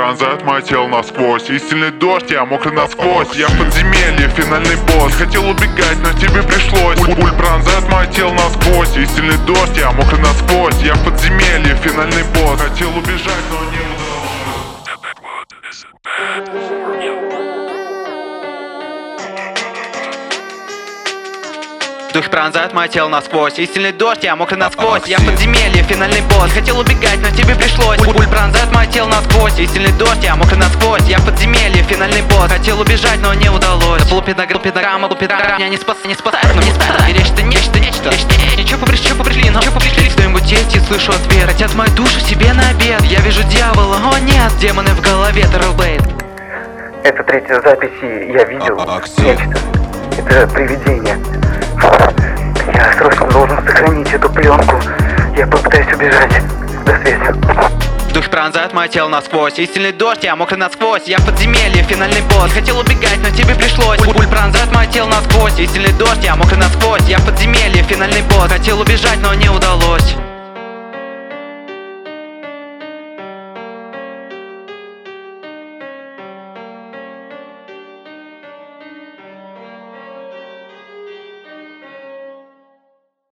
пронзает мое тело насквозь. И сильный дождь, я мокрый насквозь. Я в подземелье, финальный босс. Хотел убегать, но тебе пришлось. Пуль пронзает мое тело насквозь. И сильный дождь, я мокрый насквозь. Я в подземелье, финальный босс. Хотел убежать, но не Дух пронзает мое тело насквозь. И сильный дождь, я мокрый насквозь. Я в подземелье, финальный босс. Хотел убегать, но тебе пришлось. Пуль пронзает мое тело насквозь. И сильный дождь, я мокрый насквозь. Я в подземелье, финальный босс. Хотел убежать, но не удалось. Полупедограмма, меня не спасает, но не спасает. И нечто. Ничего пришли, но кто-нибудь есть и слышу ответ. Хотят мою душу себе на обед. Я вижу дьявола, о нет, демоны в голове, Террелблейд. Это третья запись, и я видел нечто. Это привидение. Я срочно должен сохранить эту пленку. Я попытаюсь убежать. До связи. Дух пронзает мое тело насквозь. И сильный дождь, я мокрый насквозь. Я в подземелье, финальный босс. Хотел убегать, но тебе пришлось. Пуль пронзает мое тело насквозь. И сильный дождь, я мокрый насквозь. Я в подземелье, финальный босс. Хотел убежать, но не удалось.